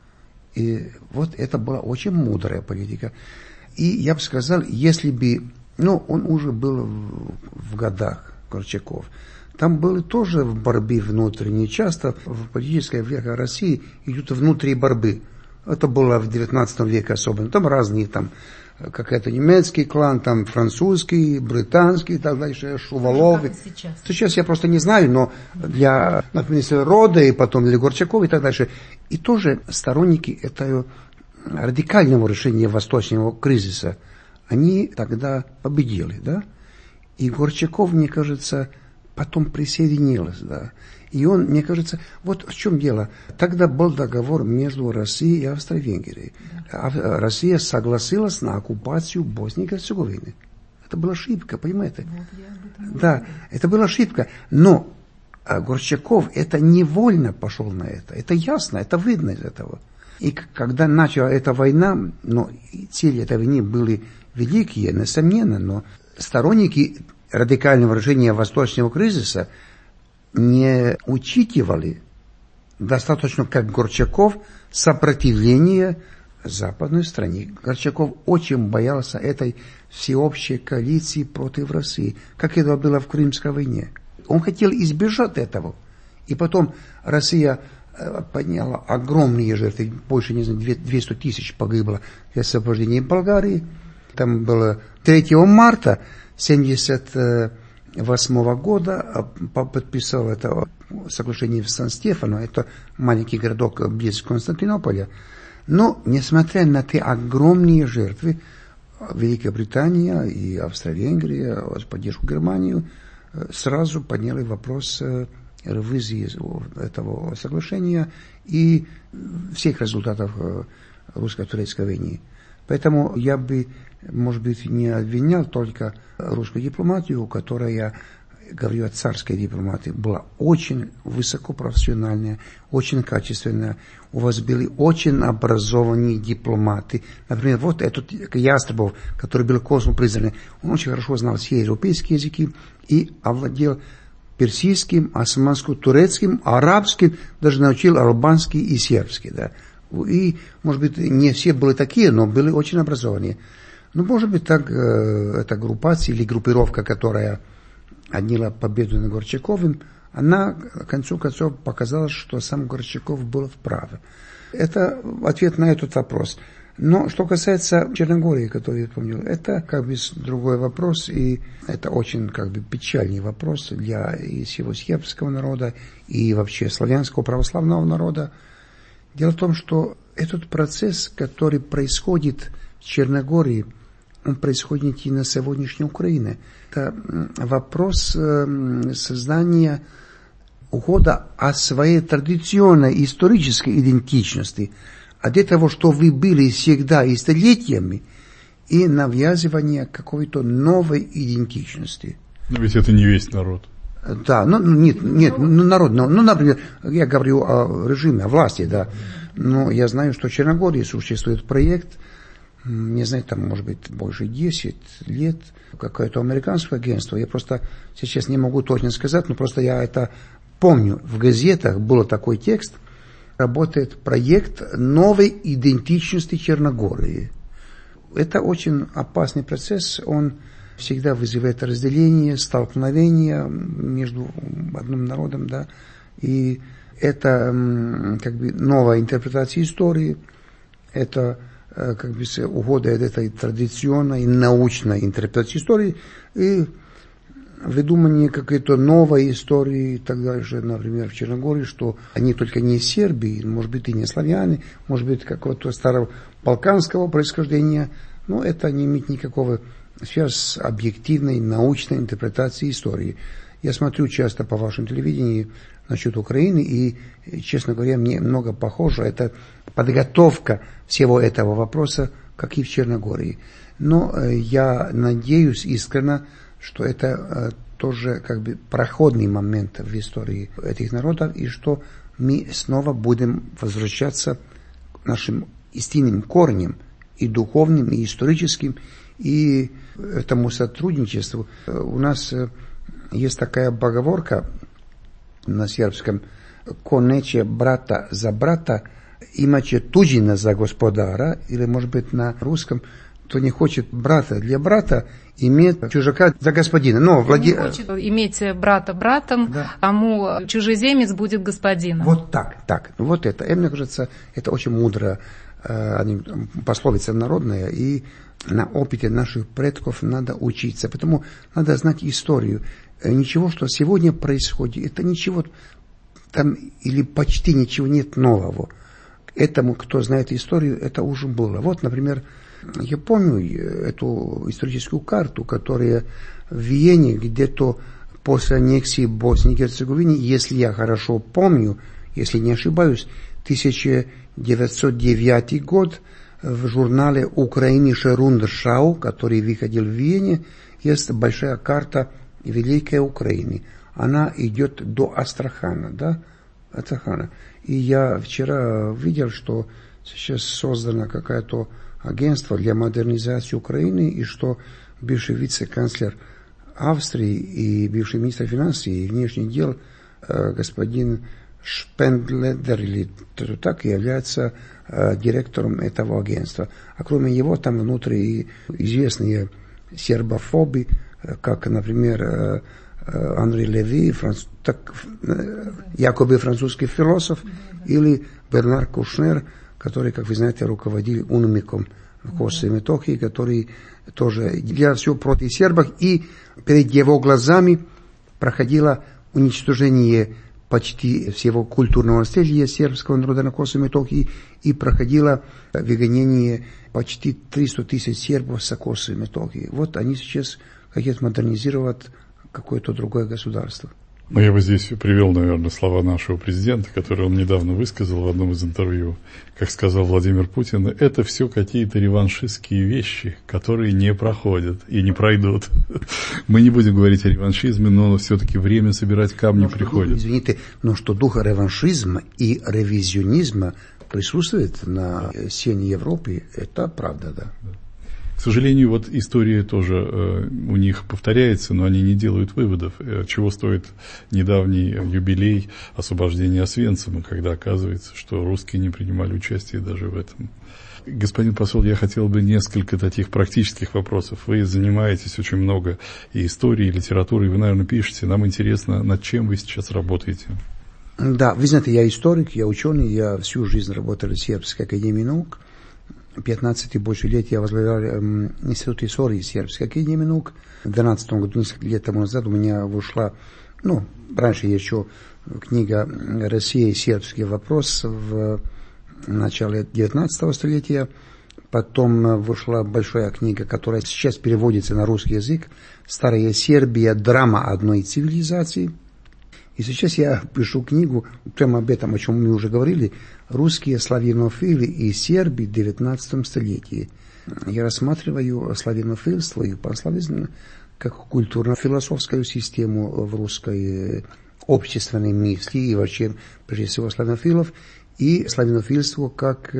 И вот это была очень мудрая политика. И я бы сказал, если бы, он уже был в годах, Горчаков, Там были тоже борьбы внутренние. Часто в политической веке России идут внутренние борьбы. Это было в 19 веке особенно. Там разные, там какой-то немецкий клан, там французский, британский и так дальше, Шувалов. Сейчас я просто не знаю, но для, например, Рода и потом для Горчакова и так дальше. И тоже сторонники этого радикального решения восточного кризиса, они тогда победили, да? И Горчаков, мне кажется, потом присоединился, да. И он, мне кажется, вот в чем дело. Тогда был договор между Россией и Австро-Венгрией. Россия согласилась на оккупацию Боснии и Герцеговины. Это была ошибка, понимаете? Да, это была ошибка. Но Горчаков это невольно пошел на это. Это ясно, это видно из этого. И когда начала эта война, но цели этой войны были великие, несомненно, но сторонники радикального решения восточного кризиса не учитывали достаточно, как Горчаков, сопротивление западной стране. Горчаков очень боялся этой всеобщей коалиции против России, как это было в Крымской войне. Он хотел избежать этого. И потом Россия подняла огромные жертвы, больше, не знаю, 200 тысяч погибло для освобождения Болгарии. Там было 3 марта 1978 года подписал это соглашение в Сан-Стефано, это маленький городок близ Константинополя. Но, несмотря на те огромные жертвы, Великобритания и Австро-Венгрия с поддержку Германии сразу подняли вопрос ревизии этого соглашения и всех результатов русско-турецкой войны. Поэтому я бы, может быть, не обвинял только русскую дипломатию, которая, говорю о царской дипломатии, была очень высокопрофессиональная, очень качественная. У вас были очень образованные дипломаты. Например, вот этот Ястребов, который был консул признан, он очень хорошо знал все европейские языки и овладел персидским, османским, турецким, арабским, даже научил албанский и сербский, да. И, может быть, не все были такие, но были очень образованные. Но, может быть, так эта группация или группировка, которая одняла победу над Горчаковым, она, в конце концов, показала, что сам Горчаков был вправ. Это ответ на этот вопрос. Но что касается Черногории, которую я помнил, это как бы другой вопрос, и это очень как бы печальный вопрос для и всего сербского народа, и вообще славянского православного народа. Дело в том, что этот процесс, который происходит в Черногории, он происходит и на сегодняшней Украине. Это вопрос создания ухода от своей традиционной исторической идентичности, от этого, что вы были всегда и столетиями, и навязывания какой-то новой идентичности. Но ведь это не весь народ. Да, нет, народ, например, я говорю о режиме, о власти, да, но я знаю, что в Черногории существует проект, не знаю, там, может быть, больше 10 лет, какое-то американское агентство, я просто сейчас не могу точно сказать, но просто я это помню, в газетах был такой текст, работает проект новой идентичности Черногории. Это очень опасный процесс, он всегда вызывает разделение, столкновение между одним народом, да, и это как бы новая интерпретация истории, это как бы ухода от этой традиционной научной интерпретации истории и выдумывание какой-то новой истории и так дальше, например, в Черногории, что они только не из Сербии, может быть, и не славяне, может быть, какого-то старого балканского происхождения, но это не имеет никакого связи с объективной научной интерпретацией истории. Я смотрю часто по вашему телевидению насчет Украины, и, честно говоря, мне много похоже, это подготовка всего этого вопроса, как и в Черногории. Но я надеюсь искренне, что это тоже как бы проходный момент в истории этих народов, и что мы снова будем возвращаться к нашим истинным корням, и духовным, и историческим, и этому сотрудничеству. У нас есть такая поговорка на сербском: «Ко нече брата за брата, имаче туđina за господара», или, может быть, на русском: «Кто не хочет брата для брата, имеет чужака за господина. Но не хочет иметь брата братом, да. Кому чужеземец будет господином. Вот так. Вот это. И мне кажется, это очень мудро, пословица народная, и на опыте наших предков надо учиться. Потому надо знать историю. Ничего, что сегодня происходит, это ничего там или почти ничего нет нового. Этому, кто знает историю, это уже было. Вот, например, я помню эту историческую карту, которая в Вене где-то после аннексии Боснии и Герцеговины, если я хорошо помню, если не ошибаюсь, 1909 год в журнале «Украиnische Rundschau», который выходил в Вене, есть большая карта Великой Украины. Она идет до Астрахана, да? Астрахана. И я вчера видел, что сейчас создано какое-то агентство для модернизации Украины, и что бывший вице-канцлер Австрии и бывший министр финансов и внешних дел господин Шпендлер, или так, является директором этого агентства. А кроме него там внутри известные сербофобы, как, например, Анри Леви, якобы французский философ, или Бернар Кушнер, который, как вы знаете, руководил УНМИКом в Косово и Метохии, который тоже делал все против сербов, и перед его глазами проходило уничтожение почти всего культурного наследия сербского народа на Косово и Метохии, и проходило выгонение почти 300 тысяч сербов с Косово и Метохии. Вот они сейчас хотят модернизировать какое-то другое государство. Но я бы здесь привел, наверное, слова нашего президента, которые он недавно высказал в одном из интервью. Как сказал Владимир Путин, это все какие-то реваншистские вещи, которые не проходят и не пройдут. Мы не будем говорить о реваншизме, но все-таки время собирать камни приходит. Извините, но что дух реваншизма и ревизионизма присутствует на сцене Европы, это правда, да. К сожалению, вот история тоже у них повторяется, но они не делают выводов. Чего стоит недавний юбилей освобождения Освенцима, когда оказывается, что русские не принимали участие даже в этом. Господин посол, я хотел бы несколько таких практических вопросов. Вы занимаетесь очень много и историей, и литературой, вы, наверное, пишете. Нам интересно, над чем вы сейчас работаете? Да, вы знаете, я историк, я ученый, я всю жизнь работал в Сербской академии наук. 15 и больше лет я возглавлял Институт истории Сербской академии наук. В 2012 году, несколько лет тому назад, у меня вышла, раньше еще книга «Россия и сербский вопрос» в начале 19 столетия. Потом вышла большая книга, которая сейчас переводится на русский язык, «Старая Сербия. Драма одной цивилизации». И сейчас я пишу книгу, прямо об этом, о чем мы уже говорили, «Русские славянофилы и сербы в XIX столетии». Я рассматриваю славянофильство и панславизм как культурно-философскую систему в русской общественной мысли и вообще, прежде всего, славянофилов, и славянофильство как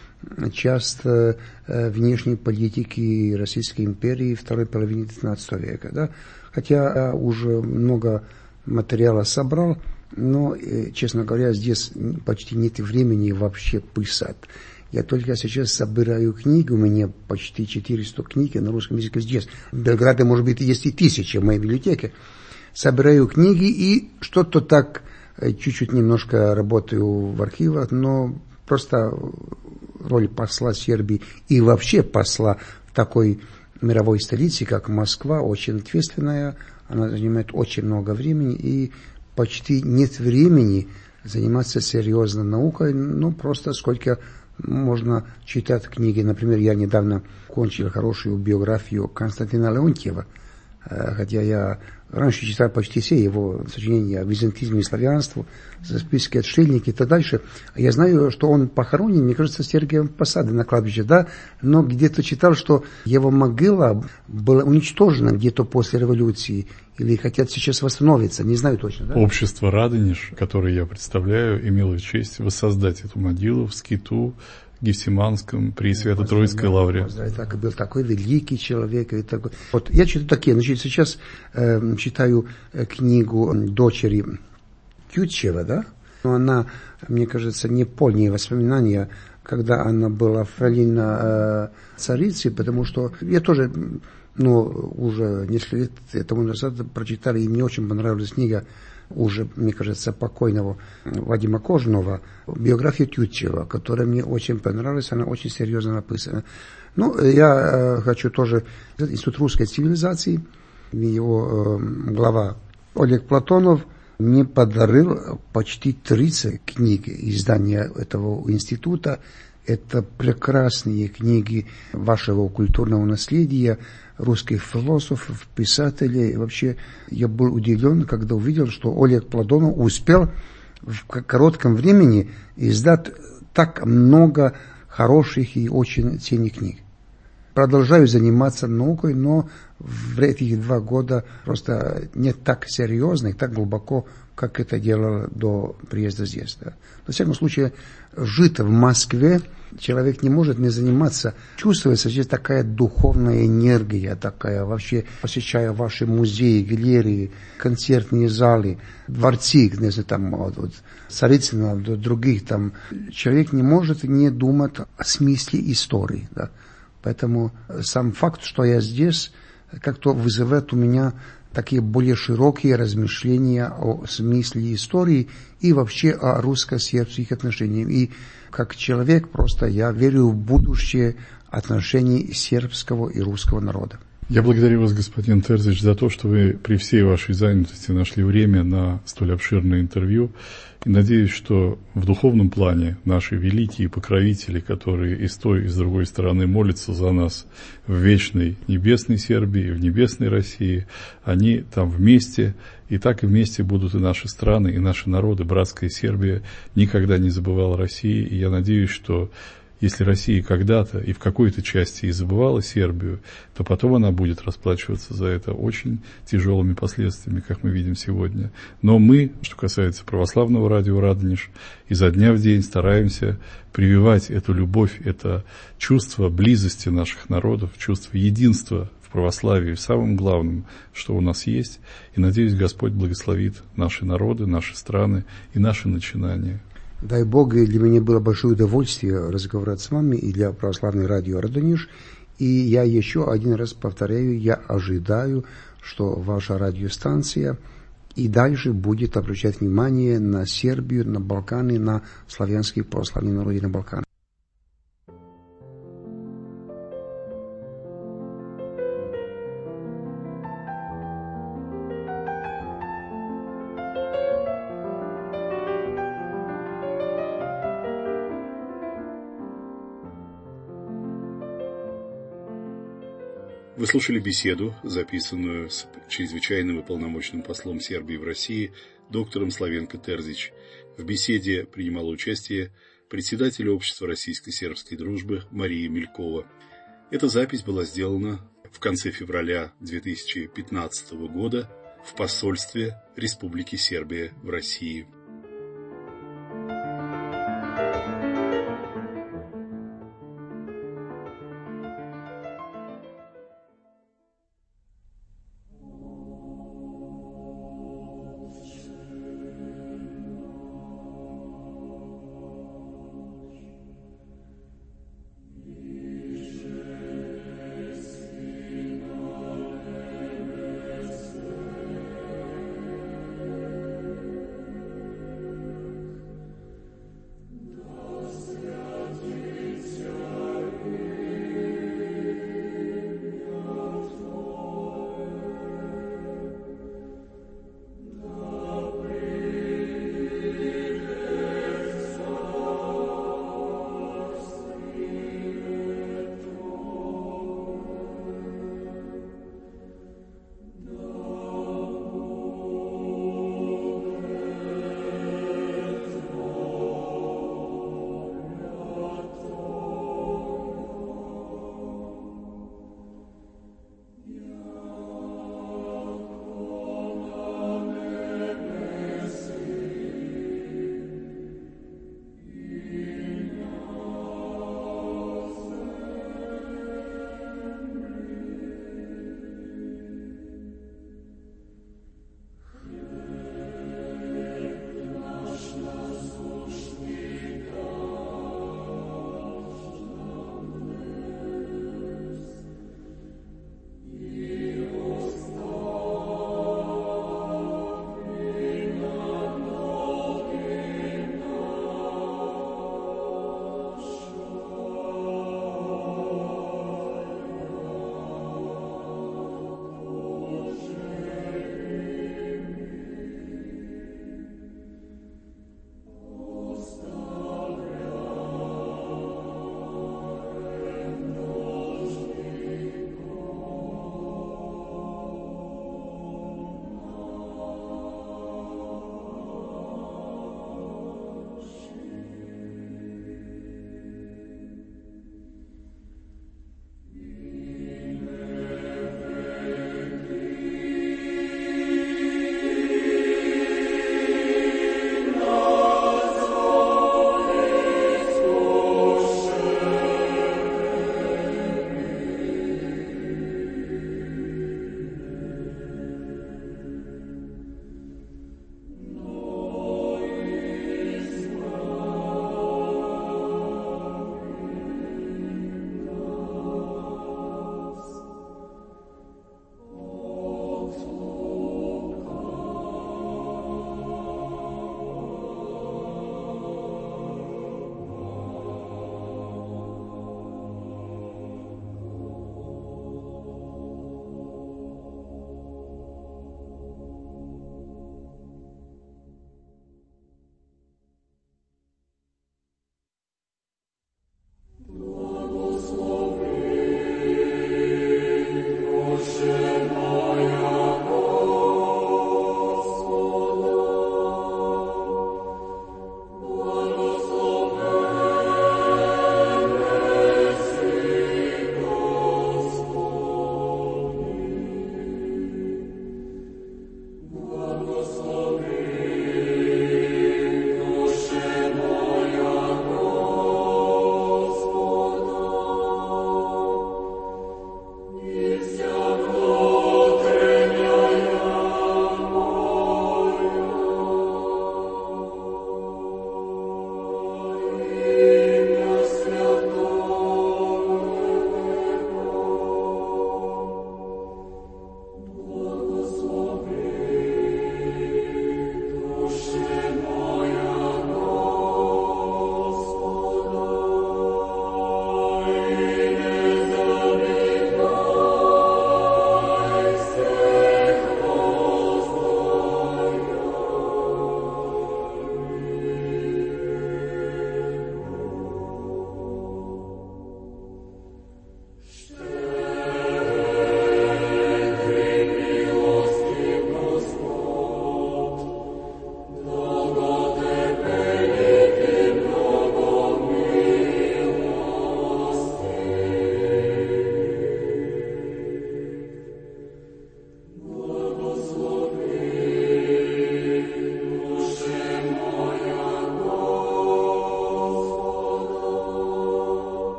часть внешней политики Российской империи второй половины XIX века. Да? Хотя уже много материала собрал, но, честно говоря, здесь почти нет времени вообще писать. Я только сейчас собираю книги, у меня почти 400 книг на русском языке здесь. В Белграде, может быть, есть и 1000 в моей библиотеке. Собираю книги и что-то так, чуть-чуть немножко работаю в архивах, но просто роль посла Сербии и вообще посла в такой мировой столице, как Москва, очень ответственная. Она занимает очень много времени, и почти нет времени заниматься серьезно наукой, просто сколько можно читать книги. Например, я недавно кончил хорошую биографию Константина Леонтьева, хотя я раньше читал почти все его сочинения о византизме и славянстве, списки отшельники и так дальше. Я знаю, что он похоронен, мне кажется, в Сергиевом Посаде на кладбище, да, но где-то читал, что его могила была уничтожена где-то после революции, или хотят сейчас восстановиться, не знаю точно. Да? Общество Радонеж, которое я представляю, имело честь воссоздать эту могилу в скиту Гефсиманском при Свято-Троицкой лавре. Так, был такой великий человек. И такой. Вот я читаю такие, сейчас читаю книгу дочери Тютчева, да? Но она, мне кажется, не полные воспоминания, когда она была фрейлина царицы, потому что я тоже но уже несколько лет тому назад прочитали, и мне очень понравилась книга уже, мне кажется, покойного Вадима Кожного, биография Тютчева, которая мне очень понравилась, она очень серьезно написана. Ну, я хочу тоже Институт русской цивилизации, его глава Олег Платонов мне подарил почти 30 книг издания этого института. Это прекрасные книги вашего культурного наследия, русских философов, писателей. Вообще, я был удивлен, когда увидел, что Олег Платонов успел в коротком времени издать так много хороших и очень ценных книг. Продолжаю заниматься наукой, но в этих 2 года просто не так серьезно и так глубоко, как это делал до приезда здесь. Да. Во всяком случае, жить в Москве человек не может не заниматься. Чувствуется здесь такая духовная энергия, такая вообще, посещая ваши музеи, галереи, концертные залы, дворцы, где там вот, Царицына, других там. Человек не может не думать о смысле истории. Да. Поэтому сам факт, что я здесь, как-то вызывает у меня такие более широкие размышления о смысле истории и вообще о русско-сербских отношениях. И как человек просто я верю в будущее отношений сербского и русского народа. Я благодарю вас, господин Терзич, за то, что вы при всей вашей занятости нашли время на столь обширное интервью. И надеюсь, что в духовном плане наши великие покровители, которые и с той, и с другой стороны молятся за нас в вечной небесной Сербии, в небесной России, они там вместе, и так и вместе будут и наши страны, и наши народы. Братская Сербия никогда не забывала России, и я надеюсь, что если Россия когда-то и в какой-то части и забывала Сербию, то потом она будет расплачиваться за это очень тяжелыми последствиями, как мы видим сегодня. Но мы, что касается православного радио «Радонеж», изо дня в день стараемся прививать эту любовь, это чувство близости наших народов, чувство единства в православии, в самом главном, что у нас есть. И, надеюсь, Господь благословит наши народы, наши страны и наши начинания. Дай Бог, и для меня было большое удовольствие разговаривать с вами и для православной радио «Радонеж». И я еще один раз повторяю, я ожидаю, что ваша радиостанция и дальше будет обращать внимание на Сербию, на Балканы, на славянские православные народы на Балканах. Вы слушали беседу, записанную с чрезвычайным и полномочным послом Сербии в России доктором Славенко Терзич. В беседе принимала участие председатель Общества российско-сербской дружбы Мария Мелькова. Эта запись была сделана в конце февраля 2015 года в посольстве Республики Сербия в России.